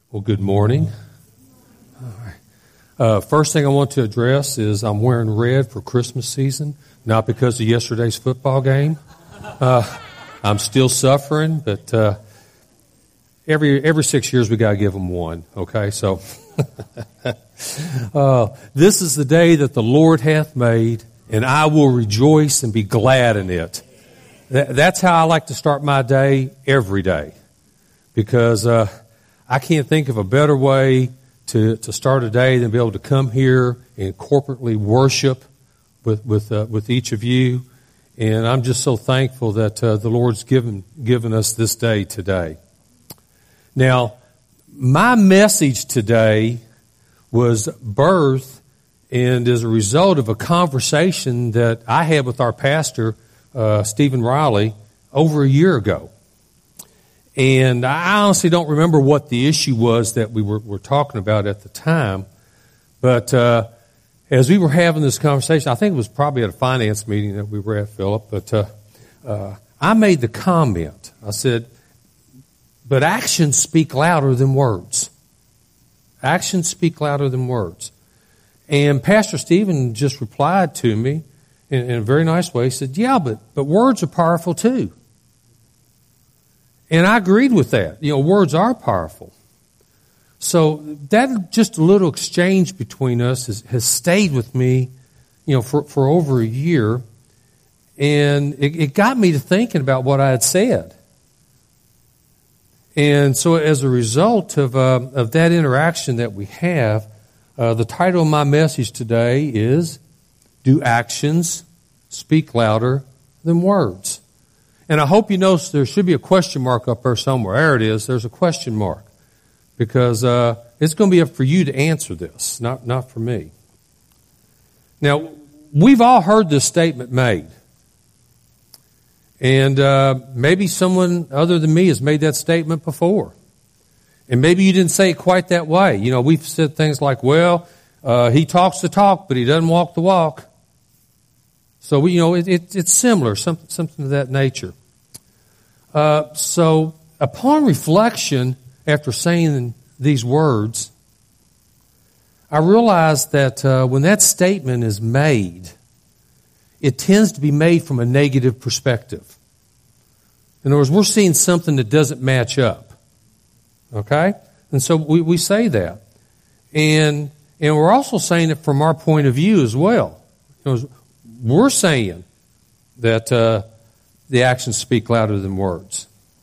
Well, good morning. All right. First thing I want to address is I'm wearing red for Christmas season, not because of yesterday's football game. I'm still suffering, but every 6 years we got to give them one. Okay, so this is the day that the Lord hath made, and I will rejoice and be glad in it. That's how I like to start my day every day, because I can't think of a better way to start a day than be able to come here and corporately worship with each of you. And I'm just so thankful that the Lord's given us this day today. Now, my message today was birthed and as a result of a conversation that I had with our pastor, Stephen Riley, over a year ago. And I honestly don't remember what the issue was that we were talking about at the time. But as we were having this conversation, I think it was probably at a finance meeting that we were at, Philip. But I made the comment. I said, but actions speak louder than words. Actions speak louder than words. And Pastor Stephen just replied to me in a very nice way. He said, yeah, but words are powerful too. And I agreed with that. You know, words are powerful. So that just a little exchange between us has stayed with me, you know, for over a year. And it got me to thinking about what I had said. And so as a result of that interaction that we have, the title of my message today is, Do Actions Speak Louder Than Words? And I hope you notice there should be a question mark up there somewhere. There it is. There's a question mark. Because it's going to be up for you to answer this, not for me. Now, we've all heard this statement made. And maybe someone other than me has made that statement before. And maybe you didn't say it quite that way. You know, we've said things like, well, he talks the talk, but he doesn't walk the walk. So, it's similar, something of that nature. So, upon reflection, after saying these words, I realized that when that statement is made, it tends to be made from a negative perspective. In other words, we're seeing something that doesn't match up. Okay? And so we say that. And we're also saying it from our point of view as well. We're saying that the actions speak louder than words.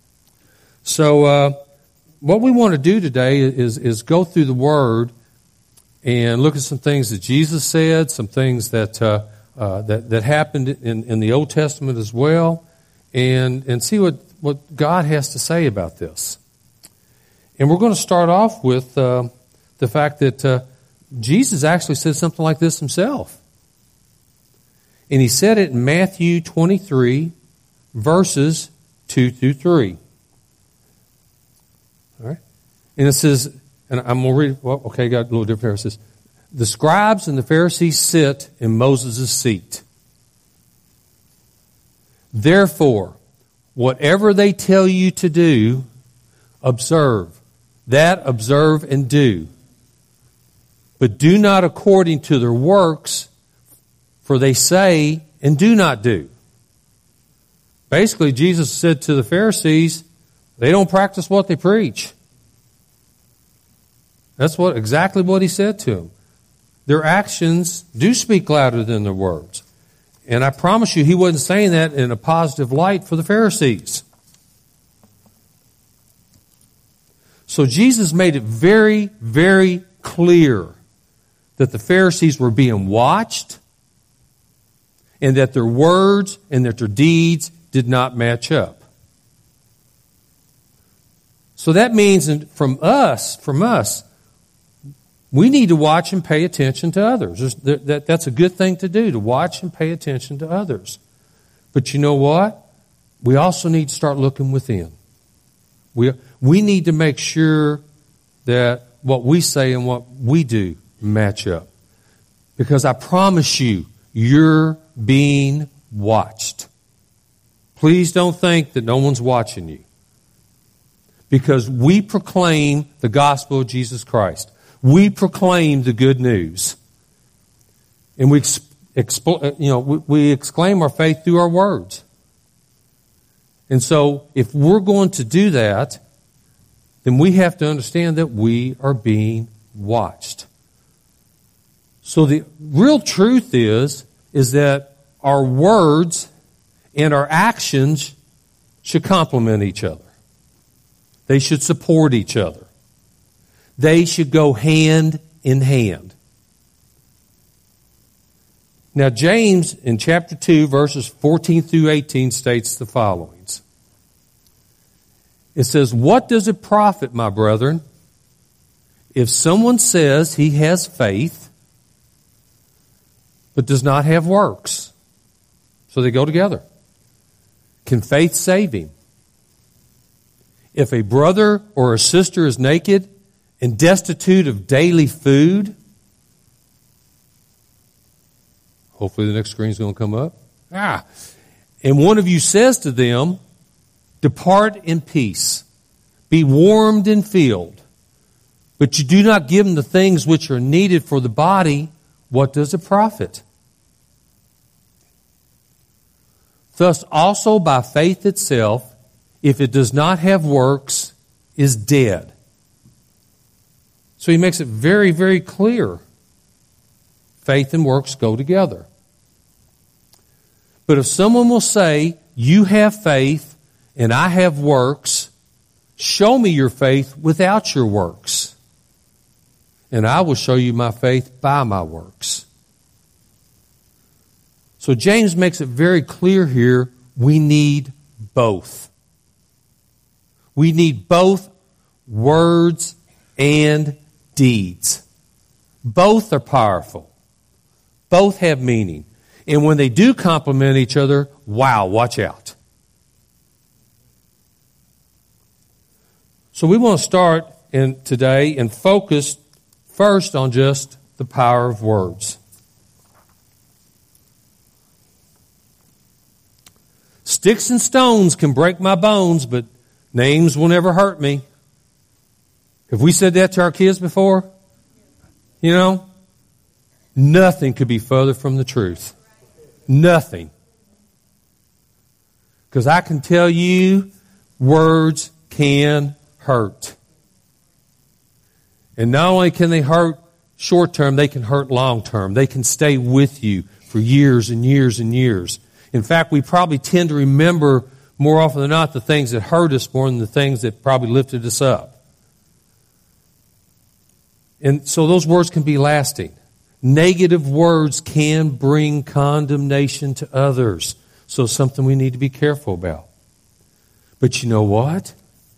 So what we want to do today is go through the Word and look at some things that Jesus said, some things that happened in the Old Testament as well, and see what God has to say about this. And we're going to start off with the fact that Jesus actually said something like this himself. And he said it in Matthew 23, verses 2 through 3. All right? And it says, and I'm going to read, well, okay, got a little different here. It says, the scribes and the Pharisees sit in Moses' seat. Therefore, whatever they tell you to do, observe. That observe and do. But do not according to their works, for they say and do not do. Basically, Jesus said to the Pharisees, they don't practice what they preach. That's exactly what he said to them. Their actions do speak louder than their words. And I promise you, he wasn't saying that in a positive light for the Pharisees. So Jesus made it very, very clear that the Pharisees were being watched and that their words and that their deeds did not match up. So that means from us, we need to watch and pay attention to others. That's a good thing to do, to watch and pay attention to others. But you know what? We also need to start looking within. We need to make sure that what we say and what we do match up. Because I promise you, you're being watched. Please don't think that no one's watching you. because we proclaim the gospel of Jesus Christ. We proclaim the good news. And we exclaim our faith through our words. And so if we're going to do that, then we have to understand that we are being watched. So the real truth is that our words and our actions should complement each other. They should support each other. They should go hand in hand. Now, James in chapter 2, verses 14 through 18 states the following. It says, "What does it profit, my brethren, if someone says he has faith, but does not have works?" So they go together. Can faith save him? If a brother or a sister is naked and destitute of daily food, hopefully the next screen is going to come up. And one of you says to them, "Depart in peace, be warmed and filled," but you do not give them the things which are needed for the body, what does it profit? Thus also by faith itself, if it does not have works, is dead. So he makes it very, very clear. Faith and works go together. But if someone will say, "You have faith and I have works, show me your faith without your works, and I will show you my faith by my works." So James makes it very clear here, we need both. We need both words and deeds. Both are powerful. Both have meaning. And when they do complement each other, wow, watch out. So we want to start today and focus first on just the power of words. "Sticks and stones can break my bones, but names will never hurt me." Have we said that to our kids before? Nothing could be further from the truth. Nothing. Because I can tell you, words can hurt. And not only can they hurt short term, they can hurt long term. They can stay with you for years and years and years. In fact, we probably tend to remember more often than not the things that hurt us more than the things that probably lifted us up. And so those words can be lasting. Negative words can bring condemnation to others. So something we need to be careful about. But you know what?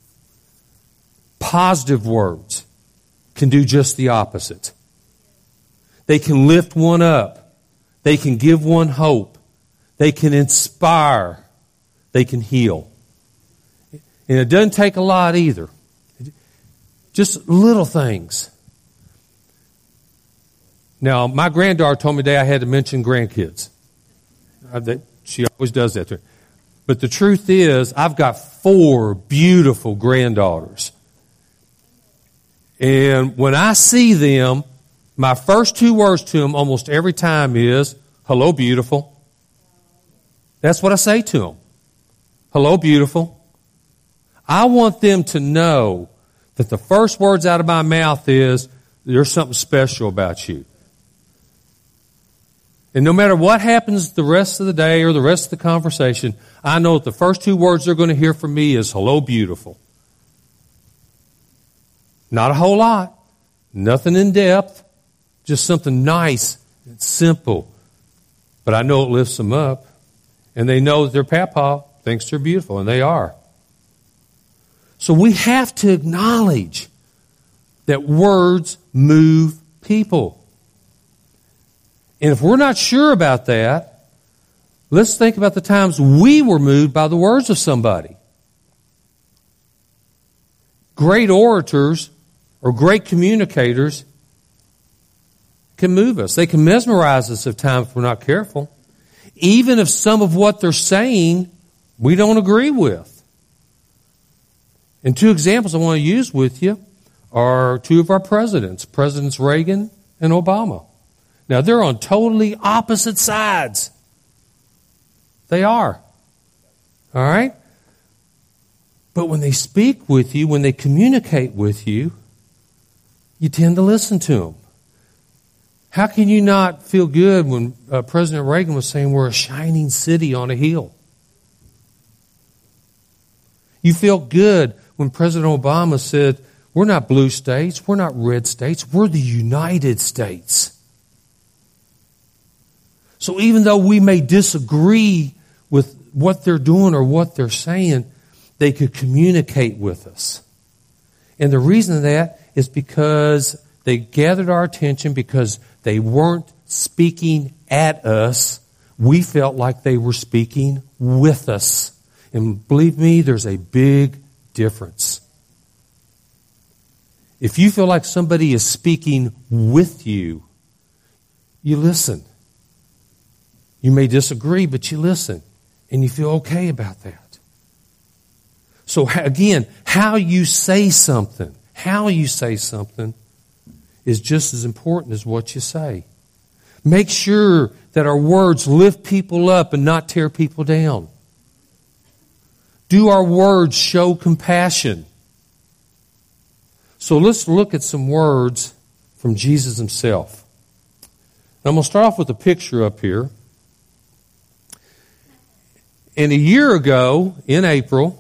Positive words can do just the opposite. They can lift one up. They can give one hope. They can inspire. They can heal. And it doesn't take a lot either. Just little things. Now, my granddaughter told me today I had to mention grandkids. She always does that to me. But the truth is, I've got 4 beautiful granddaughters. And when I see them, my first 2 words to them almost every time is, "Hello, beautiful." That's what I say to them. "Hello, beautiful." I want them to know that the first words out of my mouth is, "There's something special about you." And no matter what happens the rest of the day or the rest of the conversation, I know that the first 2 words they're going to hear from me is, "Hello, beautiful." Not a whole lot. Nothing in depth. Just something nice and simple. But I know it lifts them up. And they know that their papa thinks they're beautiful, and they are. So we have to acknowledge that words move people. And if we're not sure about that, let's think about the times we were moved by the words of somebody. Great orators or great communicators can move us. They can mesmerize us at times if we're not careful. Even if some of what they're saying we don't agree with. And two examples I want to use with you are two of our presidents, Presidents Reagan and Obama. Now, they're on totally opposite sides. They are. All right? But when they speak with you, when they communicate with you, you tend to listen to them. How can you not feel good when President Reagan was saying we're a shining city on a hill? You felt good when President Obama said, we're not blue states, we're not red states, we're the United States. So even though we may disagree with what they're doing or what they're saying, they could communicate with us. And the reason of that is because they gathered our attention, because they weren't speaking at us. We felt like they were speaking with us. And believe me, there's a big difference. If you feel like somebody is speaking with you, you listen. You may disagree, but you listen. And you feel okay about that. So again, how you say something is just as important as what you say. Make sure that our words lift people up and not tear people down. Do our words show compassion? So let's look at some words from Jesus himself. Now I'm going to start off with a picture up here. And a year ago, in April,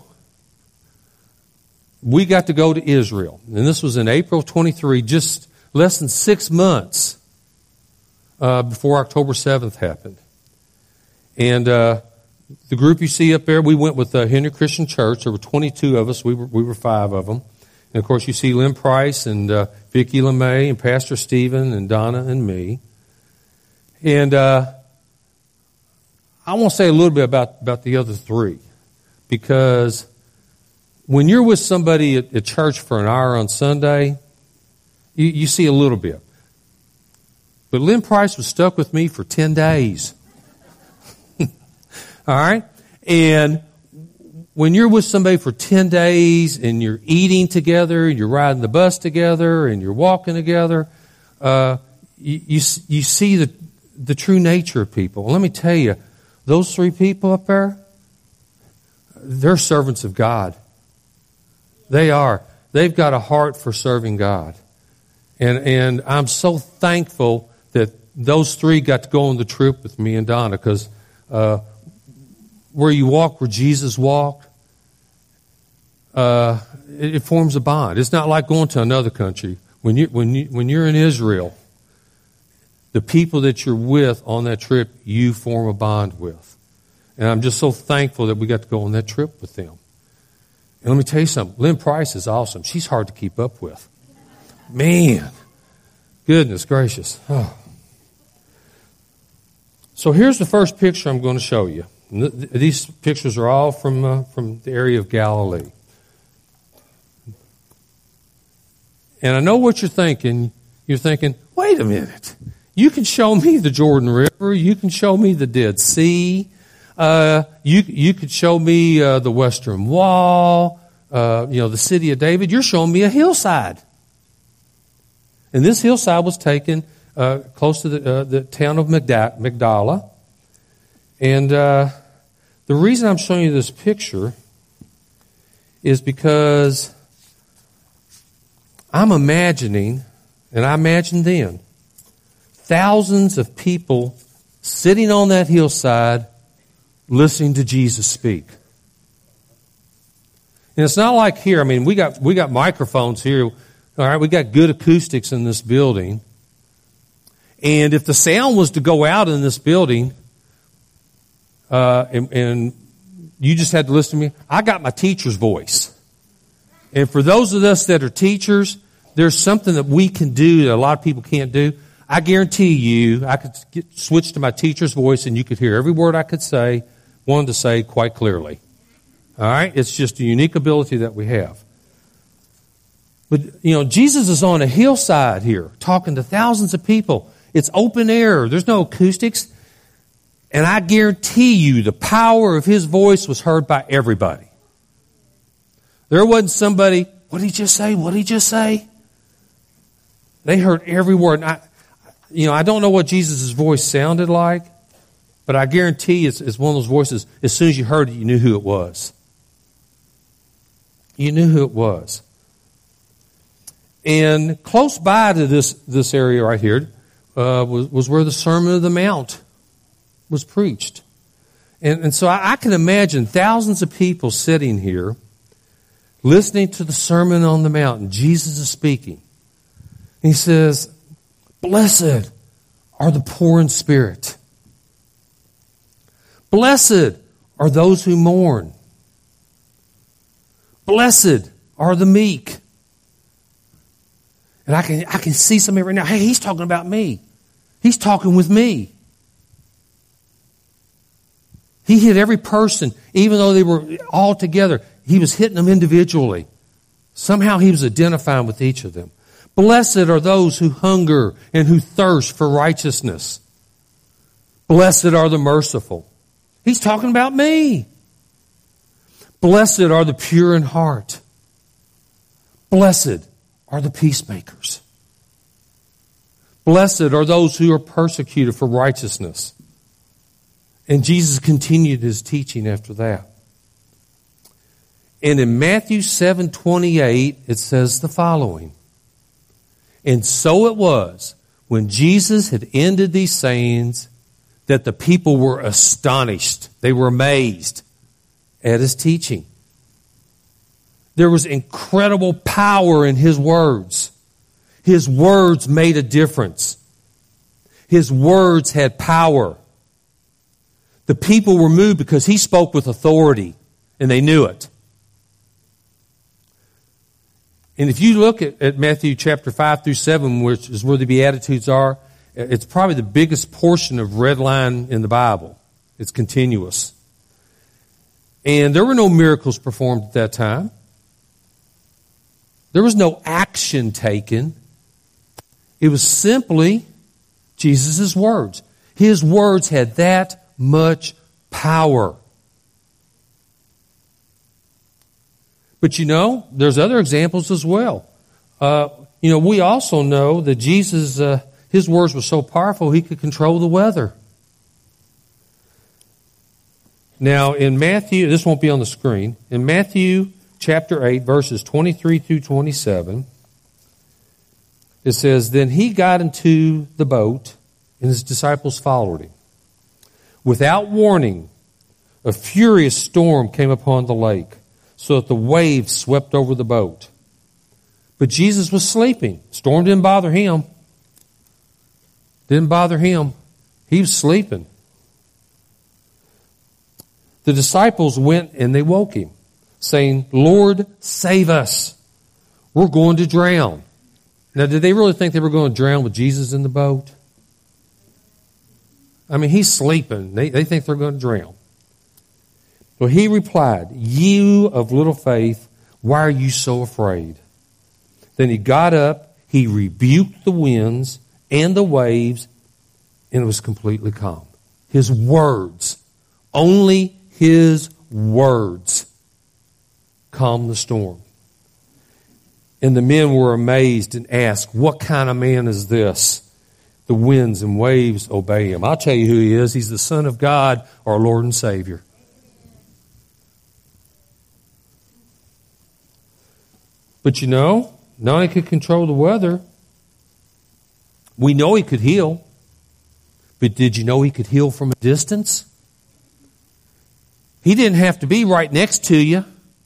we got to go to Israel. And this was in April 23, just less than 6 months before October 7th happened. And the group you see up there, we went with Henry Christian Church. There were 22 of us. We were 5 of them. And, of course, you see Lynn Price and Vicki LeMay and Pastor Stephen and Donna and me. And I want to say a little bit about the other 3. Because when you're with somebody at church for an hour on Sunday, you see a little bit. But Lynn Price was stuck with me for 10 days. All right? And when you're with somebody for 10 days and you're eating together, you're riding the bus together, and you're walking together, you see the true nature of people. Well, let me tell you, those 3 people up there, they're servants of God. They are. They've got a heart for serving God. And I'm so thankful that those 3 got to go on the trip with me and Donna, because where you walk where Jesus walked, it forms a bond. It's not like going to another country. When you're in Israel, the people that you're with on that trip, you form a bond with. And I'm just so thankful that we got to go on that trip with them. And let me tell you something. Lynn Price is awesome. She's hard to keep up with. Man, goodness gracious. Oh. So here's the first picture I'm going to show you. These pictures are all from the area of Galilee. And I know what you're thinking. You're thinking, wait a minute. You can show me the Jordan River. You can show me the Dead Sea. You could show me the Western Wall. The city of David. You're showing me a hillside. And this hillside was taken close to the town of Magdala. And the reason I'm showing you this picture is because I'm imagining, and I imagined then, thousands of people sitting on that hillside listening to Jesus speak. And it's not like here. I mean, we got microphones here. All right, we got good acoustics in this building. And if the sound was to go out in this building, and you just had to listen to me, I got my teacher's voice. And for those of us that are teachers, there's something that we can do that a lot of people can't do. I guarantee you, I could switch to my teacher's voice and you could hear every word I wanted to say quite clearly. All right? It's just a unique ability that we have. But, Jesus is on a hillside here talking to thousands of people. It's open air. There's no acoustics. And I guarantee you the power of his voice was heard by everybody. There wasn't somebody, what did he just say? What did he just say? They heard every word. I don't know what Jesus' voice sounded like, but I guarantee it's one of those voices, as soon as you heard it, you knew who it was. You knew who it was. And close by to this area right here was where the Sermon on the Mount was preached. And so I can imagine thousands of people sitting here listening to the Sermon on the Mount, and Jesus is speaking. He says, "Blessed are the poor in spirit. Blessed are those who mourn. Blessed are the meek." And I can see somebody right now, hey, he's talking about me. He's talking with me. He hit every person, even though they were all together. He was hitting them individually. Somehow he was identifying with each of them. Blessed are those who hunger and who thirst for righteousness. Blessed are the merciful. He's talking about me. Blessed are the pure in heart. Blessed are the peacemakers. Blessed are those who are persecuted for righteousness. And Jesus continued his teaching after that. And in Matthew 7:28, it says the following. And so it was, when Jesus had ended these sayings, that the people were astonished. They were amazed at his teaching. There was incredible power in his words. His words made a difference. His words had power. The people were moved because he spoke with authority, and they knew it. And if you look at Matthew chapter 5 through 7, which is where the Beatitudes are, it's probably the biggest portion of red line in the Bible. It's continuous. And there were no miracles performed at that time. There was no action taken. It was simply Jesus' words. His words had that much power. But there's other examples as well. We also know that Jesus, his words were so powerful, he could control the weather. Now, in Matthew, this won't be on the screen. In Matthew chapter 8, verses 23 through 27, it says, "Then he got into the boat, and his disciples followed him. Without warning, a furious storm came upon the lake, so that the waves swept over the boat. But Jesus was sleeping. Storm didn't bother him. Didn't bother him. He was sleeping. The disciples went and they woke him, saying, 'Lord, save us. We're going to drown.'" Now, did they really think they were going to drown with Jesus in the boat? I mean, he's sleeping. They think they're going to drown. Well, he replied, "You of little faith, why are you so afraid?" Then he got up, he rebuked the winds and the waves, and it was completely calm. His words, only his words, calmed the storm. And the men were amazed and asked, "What kind of man is this? The winds and waves obey him." I'll tell you who he is. He's the Son of God, our Lord and Savior. But not only could control the weather, we know he could heal. But did you know he could heal from a distance? He didn't have to be right next to you.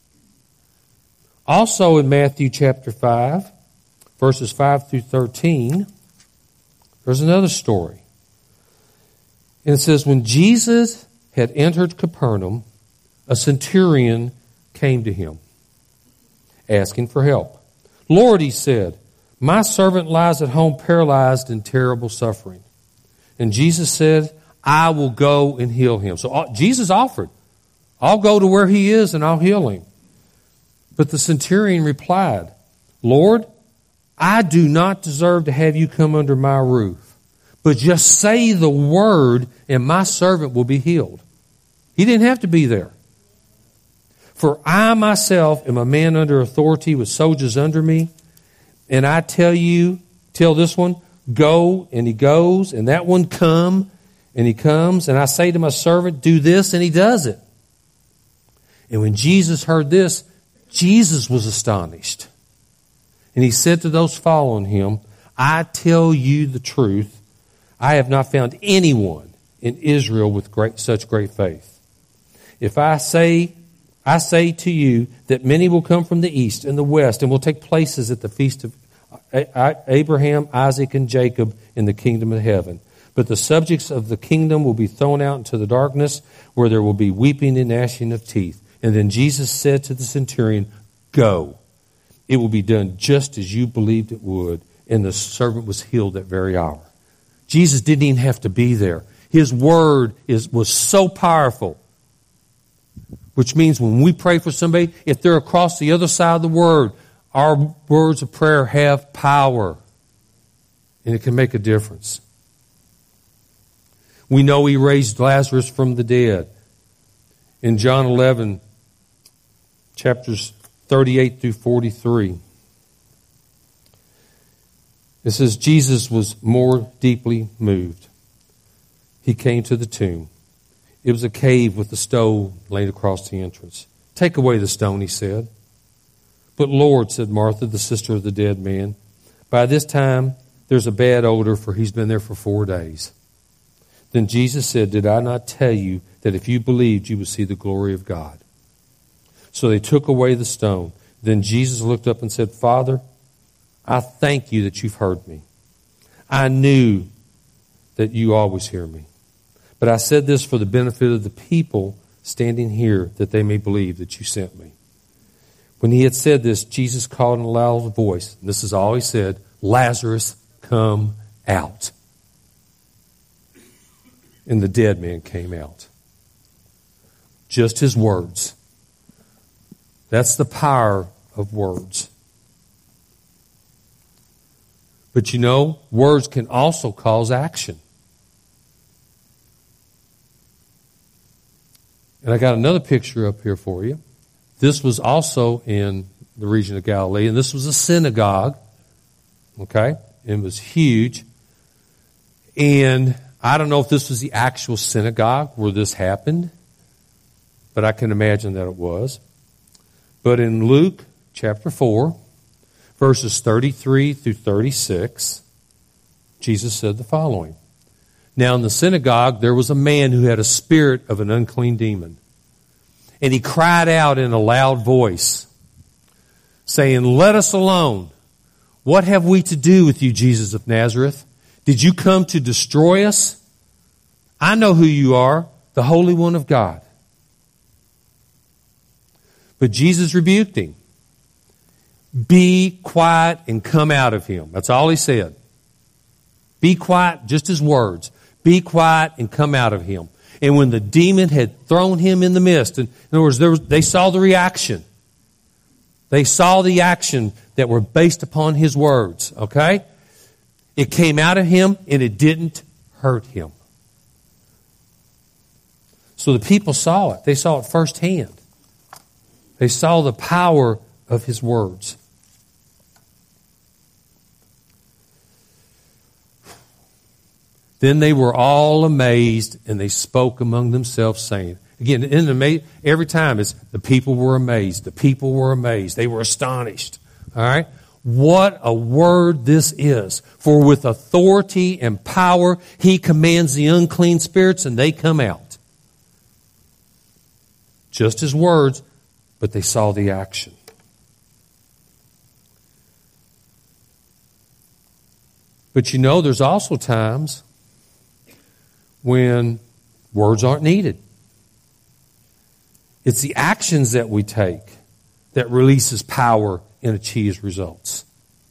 Also in Matthew chapter 5, verses 5 through 13, there's another story. And it says, "When Jesus had entered Capernaum, a centurion came to him, asking for help. 'Lord,' he said, 'my servant lies at home paralyzed in terrible suffering.' And Jesus said, 'I will go and heal him.'" So Jesus offered, "I'll go to where he is and I'll heal him." But the centurion replied, "Lord, I do not deserve to have you come under my roof, but just say the word and my servant will be healed." He didn't have to be there. For I myself am a man under authority with soldiers under me. And I tell this one, go, and he goes. And that one, come, and he comes. And I say to my servant, do this, and he does it. And when Jesus heard this, Jesus was astonished. And he said to those following him, I tell you the truth. I have not found anyone in Israel with such great faith. If I say to you that many will come from the east and the west and will take places at the feast of Abraham, Isaac, and Jacob in the kingdom of heaven. But the subjects of the kingdom will be thrown out into the darkness, where there will be weeping and gnashing of teeth. And then Jesus said to the centurion, go. It will be done just as you believed it would. And the servant was healed that very hour. Jesus didn't even have to be there. His word was so powerful. Which means when we pray for somebody, if they're across the other side of the word, our words of prayer have power. And it can make a difference. We know he raised Lazarus from the dead. In John 11, chapters 38 through 43, it says, Jesus was more deeply moved. He came to the tomb. It was a cave with a stone laid across the entrance. Take away the stone, he said. But Lord, said Martha, the sister of the dead man, by this time there's a bad odor, for he's been there for 4 days. Then Jesus said, did I not tell you that if you believed, you would see the glory of God? So they took away the stone. Then Jesus looked up and said, Father, I thank you that you've heard me. I knew that you always hear me. But I said this for the benefit of the people standing here, that they may believe that you sent me. When he had said this, Jesus called in a loud voice, and this is all he said, Lazarus, come out. And the dead man came out. Just his words. That's the power of words. But you know, words can also cause action. And I got another picture up here for you. This was also in the region of Galilee, and this was a synagogue. Okay? It was huge. And I don't know if this was the actual synagogue where this happened, but I can imagine that it was. But in Luke chapter 4, verses 33 through 36, Jesus said the following. Now in the synagogue there was a man who had a spirit of an unclean demon. And he cried out in a loud voice, saying, let us alone. What have we to do with you, Jesus of Nazareth? Did you come to destroy us? I know who you are, the Holy One of God. But Jesus rebuked him. Be quiet and come out of him. That's all he said. Be quiet, just his words. Be quiet and come out of him. And when the demon had thrown him in the midst, in other words, they saw the reaction. They saw the action that were based upon his words, okay? It came out of him and it didn't hurt him. So the people saw it. They saw it firsthand. They saw the power of his words. Then they were all amazed, and they spoke among themselves, saying, again, every time it's the people were amazed. The people were amazed. They were astonished. All right? What a word this is. For with authority and power, he commands the unclean spirits, and they come out. Just his words, but they saw the action. But you know, there's also times when words aren't needed. It's the actions that we take that releases power and achieves results.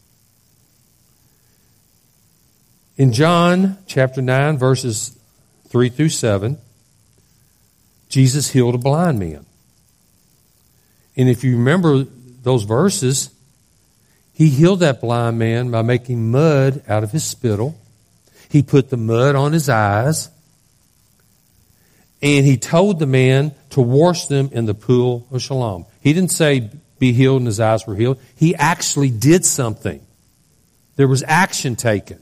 In John chapter 9, verses 3 through 7, Jesus healed a blind man. And if you remember those verses, he healed that blind man by making mud out of his spittle. He put the mud on his eyes. And he told the man to wash them in the pool of Siloam. He didn't say be healed and his eyes were healed. He actually did something. There was action taken.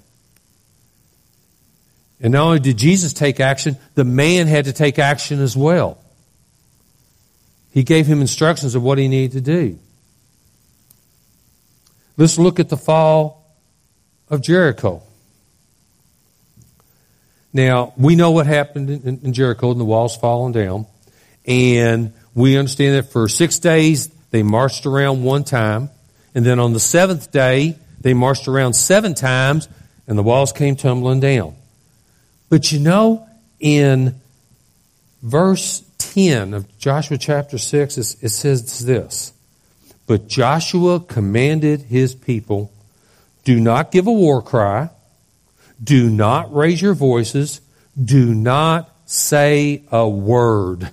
And not only did Jesus take action, the man had to take action as well. He gave him instructions of what he needed to do. Let's look at the fall of Jericho. Now, we know what happened in Jericho and the walls falling down. And we understand that for 6 days they marched around one time. And then on the 7th day they marched around 7 times and the walls came tumbling down. But you know, in verse 10 of Joshua chapter 6, it says this. But Joshua commanded his people, do not give a war cry. Do not raise your voices. Do not say a word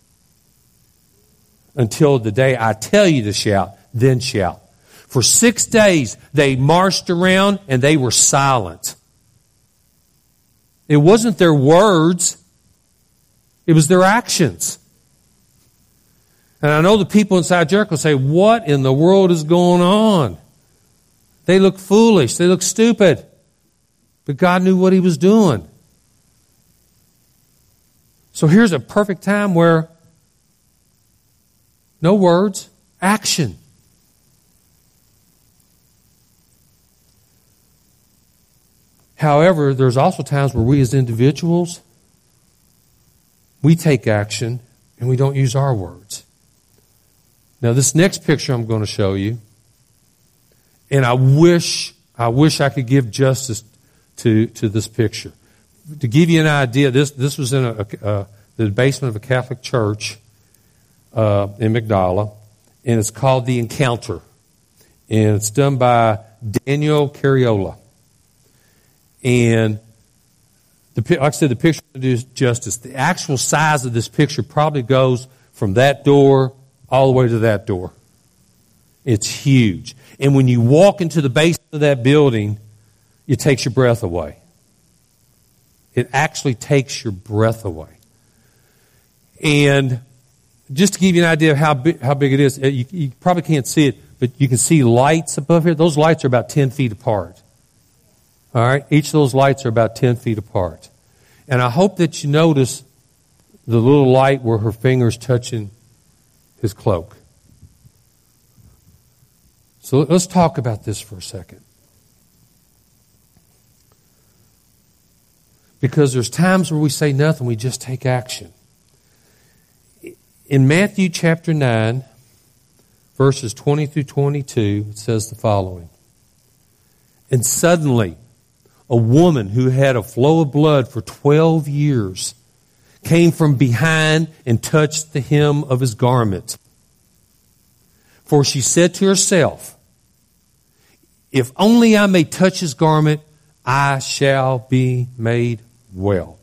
until the day I tell you to shout, then shout. For 6 days they marched around and they were silent. It wasn't their words. It was their actions. And I know the people inside Jericho say, what in the world is going on? They look foolish. They look stupid. But God knew what he was doing. So here's a perfect time where no words, action. However, there's also times where we as individuals, we take action and we don't use our words. Now this next picture I'm going to show you, and I wish I could give justice to this picture. To give you an idea, this was in the basement of a Catholic church in Magdala, and it's called The Encounter. And it's done by Daniel Cariola. And like I said, the picture does justice. The actual size of this picture probably goes from that door all the way to that door. It's huge. And when you walk into the basement of that building, it takes your breath away. It actually takes your breath away. And just to give you an idea of how big it is, you probably can't see it, but you can see lights above here. Those lights are about 10 feet apart. All right? Each of those lights are about 10 feet apart. And I hope that you notice the little light where her finger's touching his cloak. So let's talk about this for a second. Because there's times where we say nothing, we just take action. In Matthew chapter 9, verses 20 through 22, it says the following. And suddenly, a woman who had a flow of blood for 12 years came from behind and touched the hem of his garment. For she said to herself, if only I may touch his garment, I shall be made well.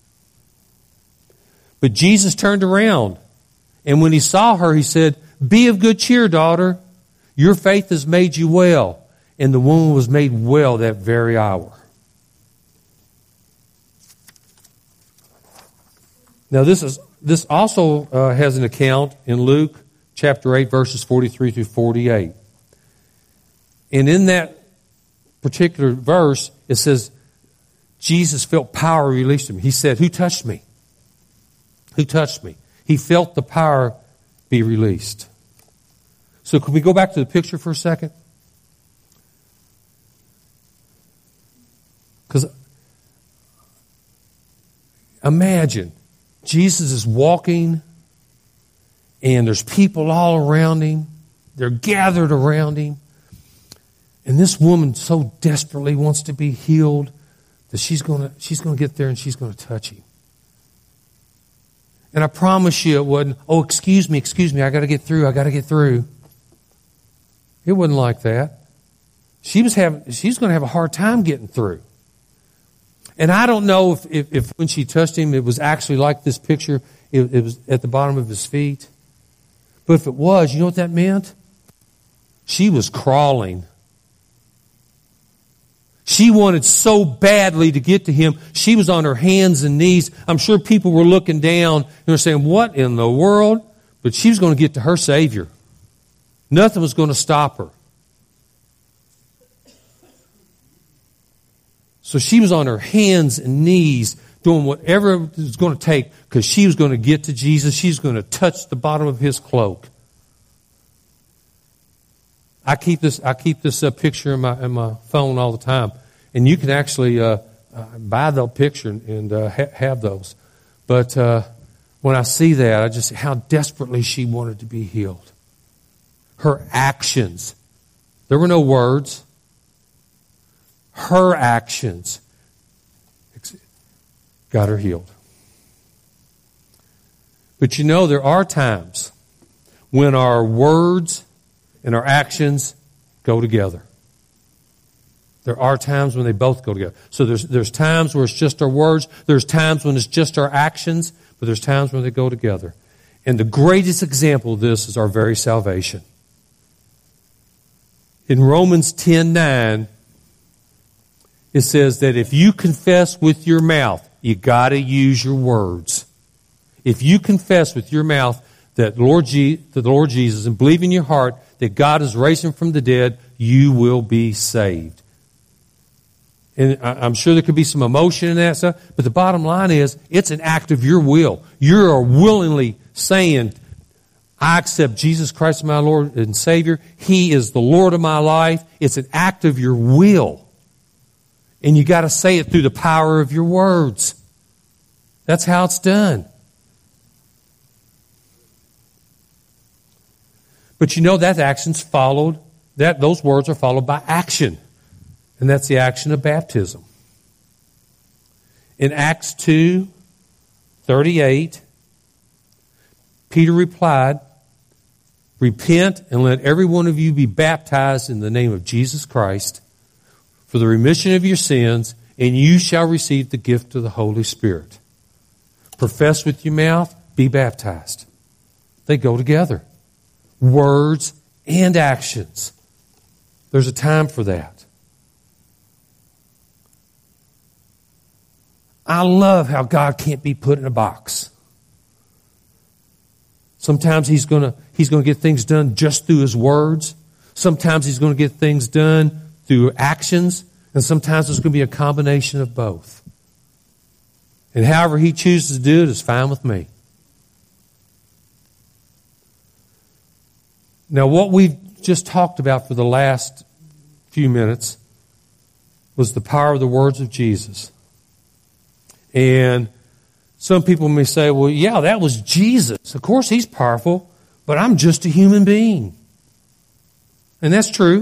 But Jesus turned around, and when he saw her, he said, be of good cheer, daughter. Your faith has made you well. And the woman was made well that very hour. Now this also has an account in Luke chapter 8, verses 43 through 48. And in that particular verse, it says, Jesus felt power released him. He said, who touched me? Who touched me? He felt the power be released. So can we go back to the picture for a second? Because imagine, Jesus is walking and there's people all around him. They're gathered around him. And this woman so desperately wants to be healed that she's going to get there and she's going to touch him. And I promise you it wasn't, oh, excuse me, I got to get through. It wasn't like that. She's going to have a hard time getting through. And I don't know if when she touched him, it was actually like this picture. It was at the bottom of his feet. But if it was, you know what that meant? She was crawling. She wanted so badly to get to him. She was on her hands and knees. I'm sure people were looking down and were saying, what in the world? But she was going to get to her Savior. Nothing was going to stop her. So she was on her hands and knees doing whatever it was going to take because she was going to get to Jesus. She was going to touch the bottom of his cloak. I keep this picture in my phone all the time. And you can actually buy the picture and have those. But when I see that, I just see how desperately she wanted to be healed. Her actions. There were no words. Her actions got her healed. But you know, there are times when our words and our actions go together. There are times when they both go together. So there's times where it's just our words. There's times when it's just our actions. But there's times when they go together. And the greatest example of this is our very salvation. In Romans 10:9, it says that if you confess with your mouth, you got to use your words. If you confess with your mouth that the Lord Jesus and believe in your heart that God has raised him from the dead, you will be saved. And I'm sure there could be some emotion in that stuff, but the bottom line is it's an act of your will. You are willingly saying, I accept Jesus Christ as my Lord and Savior. He is the Lord of my life. It's an act of your will. And you got to say it through the power of your words. That's how it's done. But you know that action's followed, those words are followed by action. And that's the action of baptism. In Acts 2:38, Peter replied, repent and let every one of you be baptized in the name of Jesus Christ for the remission of your sins, and you shall receive the gift of the Holy Spirit. Profess with your mouth, be baptized. They go together. Words and actions. There's a time for that. I love how God can't be put in a box. Sometimes He's going to get things done just through His words. Sometimes He's going to get things done through actions. And sometimes it's going to be a combination of both. And however He chooses to do it is fine with me. Now, what we've just talked about for the last few minutes was the power of the words of Jesus. And some people may say, well, yeah, that was Jesus. Of course, He's powerful, but I'm just a human being. And that's true.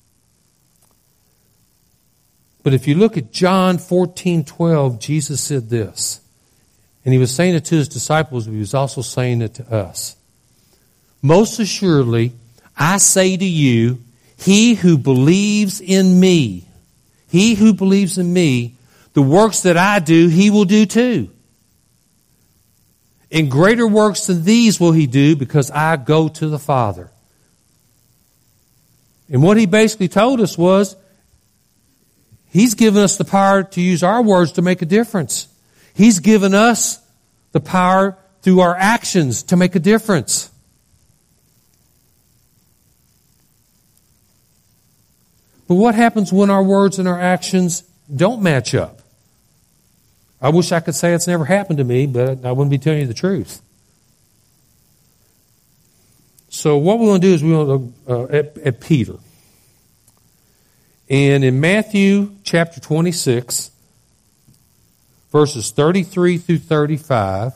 But if you look at John 14:12, Jesus said this. And He was saying it to His disciples, but He was also saying it to us. Most assuredly, I say to you, he who believes in me, the works that I do, he will do too. And greater works than these will he do because I go to the Father. And what He basically told us was, He's given us the power to use our words to make a difference. He's given us the power through our actions to make a difference. But what happens when our words and our actions don't match up? I wish I could say it's never happened to me, but I wouldn't be telling you the truth. So what we want to do is we want to look at Peter. And in Matthew chapter 26, verses 33 through 35,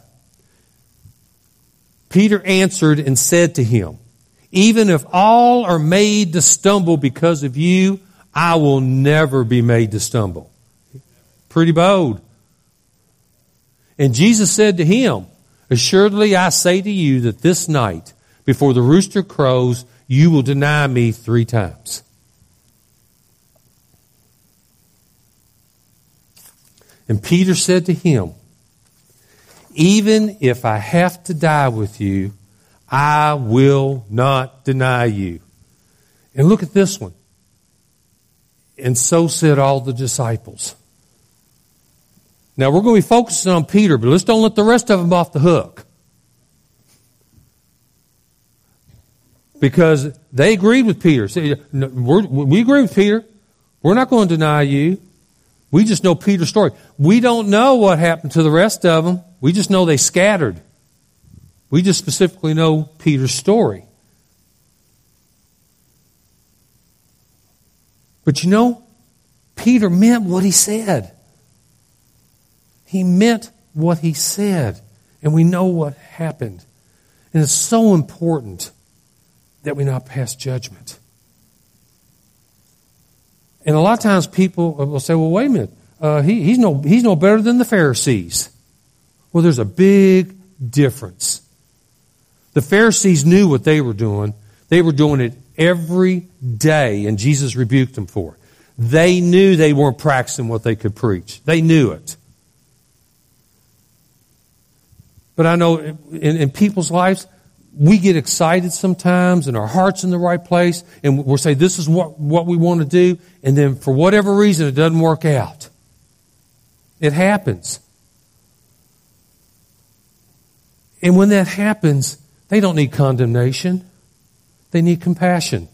Peter answered and said to him, even if all are made to stumble because of you, I will never be made to stumble. Pretty bold. And Jesus said to him, assuredly I say to you that this night, before the rooster crows, you will deny me 3 times. And Peter said to him, even if I have to die with you, I will not deny you. And look at this one. And so said all the disciples. Now we're going to be focusing on Peter, but let's don't let the rest of them off the hook. Because they agreed with Peter. See, we agree with Peter. We're not going to deny you. We just know Peter's story. We don't know what happened to the rest of them. We just know they scattered. We just specifically know Peter's story. But you know, Peter meant what he said. He meant what he said. And we know what happened. And it's so important that we not pass judgment. And a lot of times people will say, well, wait a minute. He's no better than the Pharisees. Well, there's a big difference. The Pharisees knew what they were doing. They were doing it every day, and Jesus rebuked them for it. They knew they weren't practicing what they could preach. They knew it. But I know in people's lives, we get excited sometimes, and our heart's in the right place, and we'll say, this is what we want to do, and then for whatever reason, it doesn't work out. It happens. And when that happens, they don't need condemnation. They need compassion.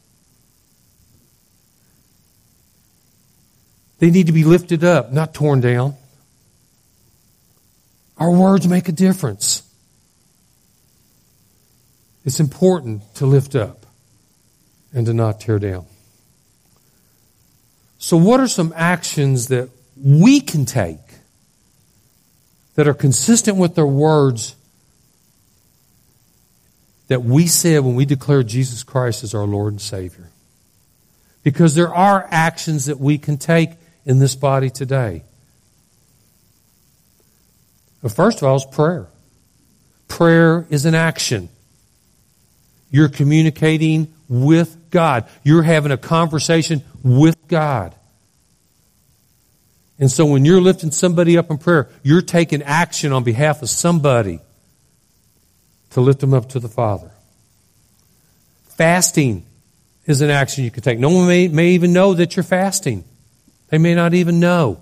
They need to be lifted up, not torn down. Our words make a difference. It's important to lift up and to not tear down. So what are some actions that we can take that are consistent with the words that we said when we declared Jesus Christ as our Lord and Savior? Because there are actions that we can take in this body today. But first of all is prayer. Prayer is an action. You're communicating with God. You're having a conversation with God. And so when you're lifting somebody up in prayer, you're taking action on behalf of somebody to lift them up to the Father. Fasting is an action you can take. No one may even know that you're fasting. They may not even know.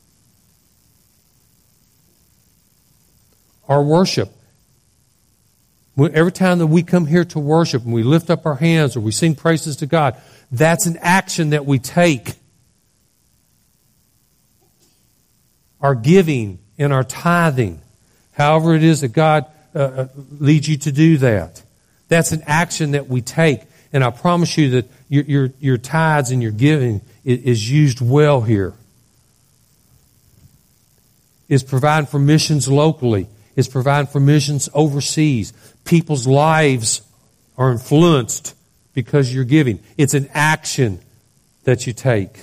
Our worship. Every time that we come here to worship and we lift up our hands or we sing praises to God, that's an action that we take. Our giving and our tithing, however it is that God leads you to do that, that's an action that we take. And I promise you that your tithes and your giving is used well here. It's providing for missions locally. It's providing for missions overseas. People's lives are influenced because you're giving. It's an action that you take.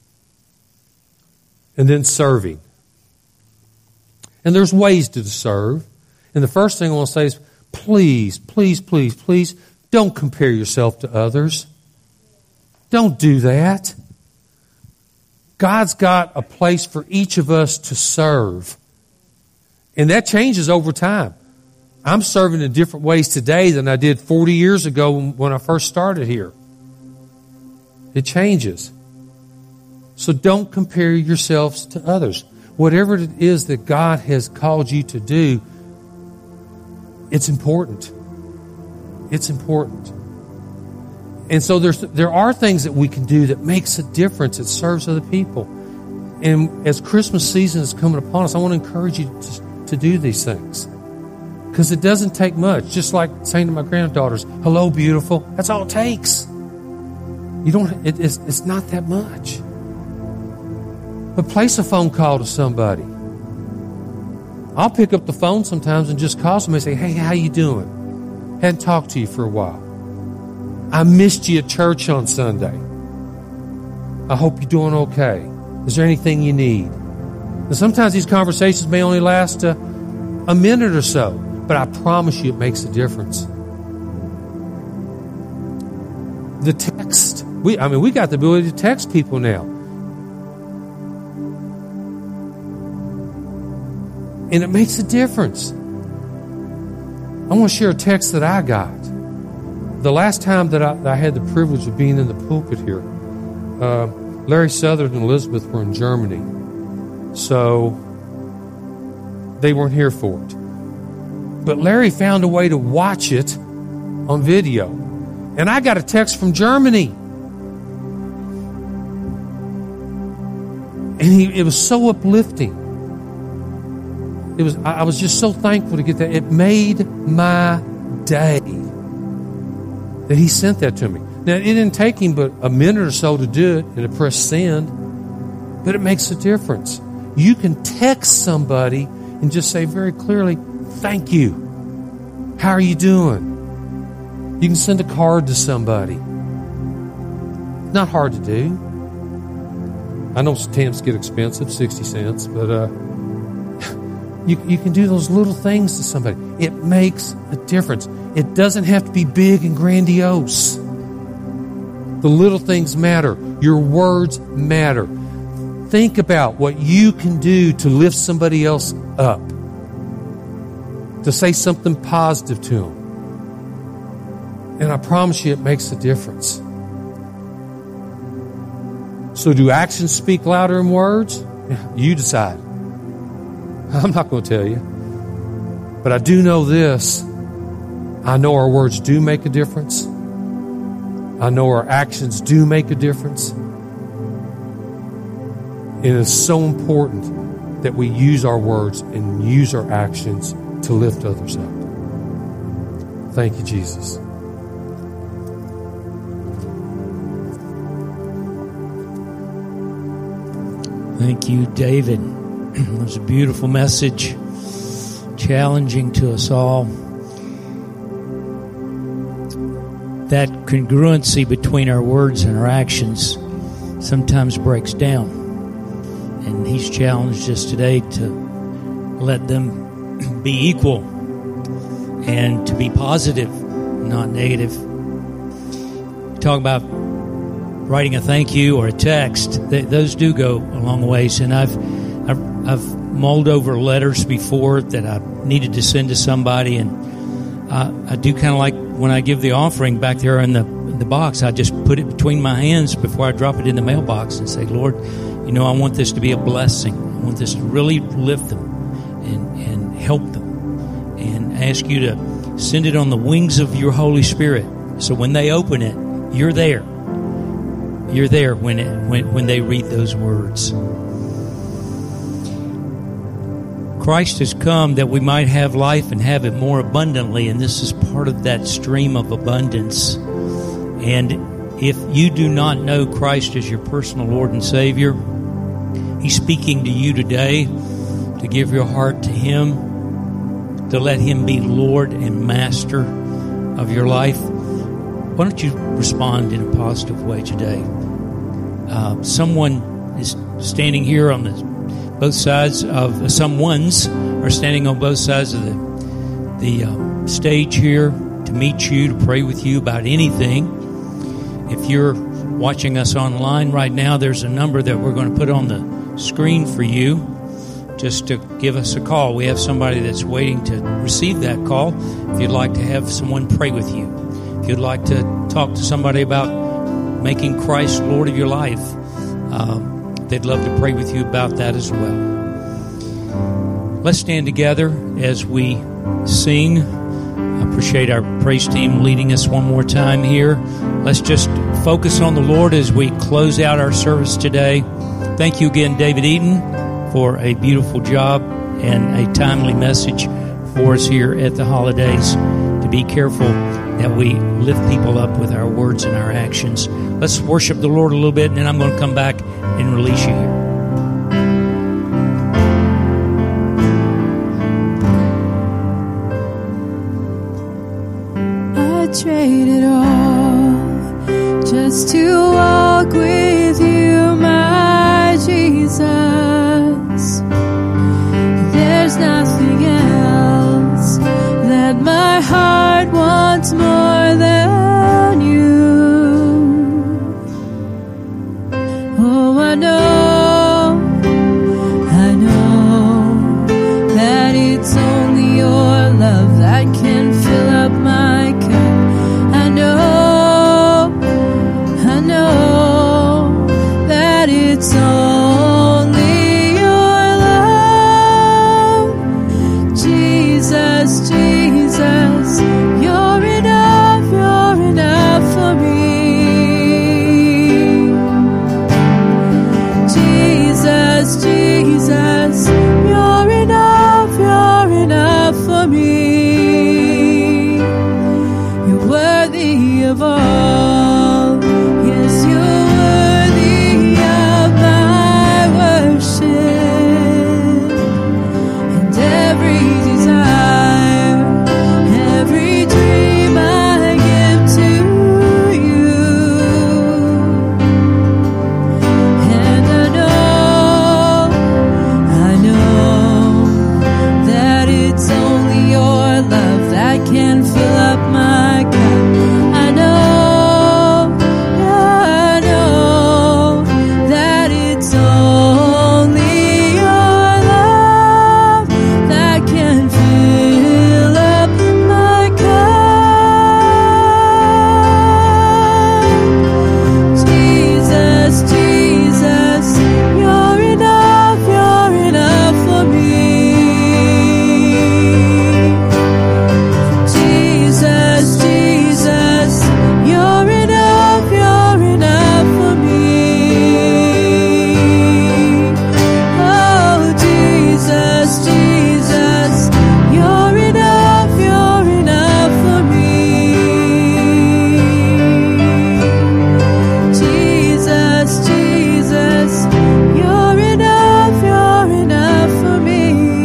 And then serving. And there's ways to serve. And the first thing I want to say is, please, please, please, please, don't compare yourself to others. Don't do that. God's got a place for each of us to serve. And that changes over time. I'm serving in different ways today than I did 40 years ago when I first started here. It changes. So don't compare yourselves to others. Whatever it is that God has called you to do, it's important. It's important. And so there are things that we can do that makes a difference. It serves other people. And as Christmas season is coming upon us, I want to encourage you to do these things. Because it doesn't take much. Just like saying to my granddaughters, hello, beautiful. That's all it takes. It's not that much. But place a phone call to somebody. I'll pick up the phone sometimes and just call somebody and say, hey, how you doing? Hadn't talked to you for a while. I missed you at church on Sunday. I hope you're doing okay. Is there anything you need? And sometimes these conversations may only last a minute or so, but I promise you it makes a difference. The text. We got the ability to text people now. And it makes a difference. I want to share a text that I got. The last time that I had the privilege of being in the pulpit here, Larry Southern and Elizabeth were in Germany, so they weren't here for it. But Larry found a way to watch it on video. And I got a text from Germany. And it was so uplifting. I was just so thankful to get that. It made my day that he sent that to me. Now, it didn't take him but a minute or so to do it and to press send, but it makes a difference. You can text somebody and just say very clearly, thank you. How are you doing? You can send a card to somebody. Not hard to do. I know stamps get expensive, 60 cents, but you can do those little things to somebody. It makes a difference. It doesn't have to be big and grandiose. The little things matter. Your words matter. Think about what you can do to lift somebody else up, to say something positive to them. And I promise you it makes a difference. So do actions speak louder than words? You decide. I'm not going to tell you. But I do know this. I know our words do make a difference. I know our actions do make a difference. It is so important that we use our words and use our actions to lift others up. Thank you, Jesus. Thank you, David. It was a beautiful message, challenging to us all. That congruency between our words and our actions sometimes breaks down. And he's challenged us today to let them be equal and to be positive, not negative. Talk about writing a thank you or a text. Those do go a long ways. And I've mulled over letters before that I needed to send to somebody, and I do kind of like when I give the offering back there in the box, I just put it between my hands before I drop it in the mailbox and say, Lord, I want this to be a blessing. I want this to really lift them and help them, and ask you to send it on the wings of your Holy Spirit. So when they open it, you're there. You're there when they read those words. Christ has come that we might have life and have it more abundantly, and this is part of that stream of abundance. And if you do not know Christ as your personal Lord and Savior, He's speaking to you today to give your heart to Him, to let Him be Lord and Master of your life. Why don't you respond in a positive way today? Someone is standing here on both sides of someone's are standing on both sides of the stage here to meet you, to pray with you about anything. If you're watching us online right now, there's a number that we're going to put on the screen for you just to give us a call. We have somebody that's waiting to receive that call. If you'd like to have someone pray with you, if you'd like to talk to somebody about making Christ Lord of your life, they'd love to pray with you about that as well. Let's stand together as we sing. I appreciate our praise team leading us one more time here. Let's just focus on the Lord as we close out our service today. Thank you again, David Eaton, for a beautiful job and a timely message for us here at the holidays. To be careful that we lift people up with our words and our actions. Let's worship the Lord a little bit, and then I'm going to come back and release you here. I traded all just to walk with you, my Jesus. There's nothing else that my heart wants more than you. Oh, I know that it's only your love that can fill up my cup. I know that it's only your love. Jesus, Jesus, you're enough for me. Jesus, Jesus, you're enough for me. You're worthy of all. Yes, you're worthy of my worship. And every desire, every dream I give to you. And I know that it's only your love that can fill up my cup. I know that it's only your love that can fill up my cup. Jesus, Jesus, you're enough for me. Jesus, Jesus, you're enough for me. Oh, Jesus, Jesus, you're enough for me. Jesus, Jesus, you're enough for me.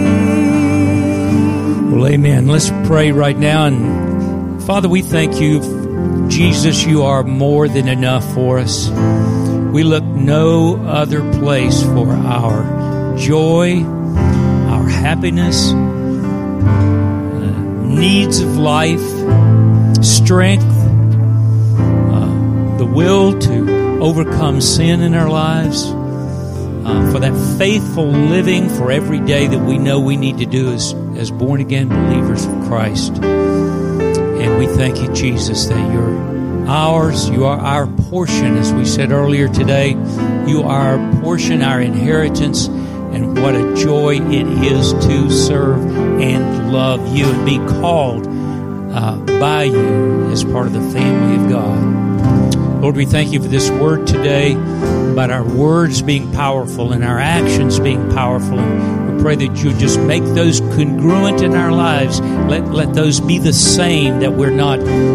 Well, amen. Let's pray right now. And Father, we thank you. Jesus, you are more than enough for us. We look no other place for our joy, our happiness, needs of life, strength, the will to overcome sin in our lives, for that faithful living for every day that we know we need to do as born-again believers of Christ. And we thank you, Jesus, that you're ours. You are our portion, as we said earlier today. You are our portion, our inheritance, and what a joy it is to serve and love you and be called by you as part of the family of God. Lord, we thank you for this word today, about our words being powerful and our actions being powerful. And we pray that you just make those congruent in our lives. Let those be the same, that we're not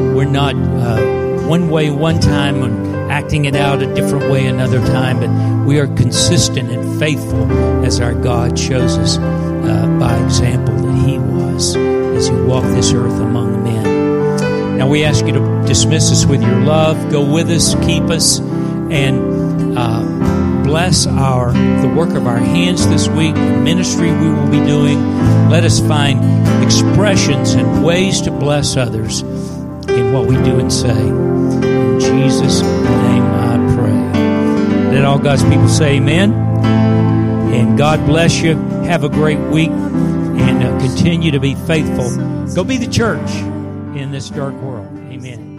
one way one time and acting it out a different way another time, but we are consistent and faithful as our God shows us by example that he was as he walked this earth among men. Now we ask you to dismiss us with your love. Go with us, keep us, and bless the work of our hands this week, the ministry we will be doing. Let us find expressions and ways to bless others in what we do and say. In Jesus' name I pray. Let all God's people say amen. And God bless you. Have a great week and continue to be faithful. Go be the church in this dark world. Amen.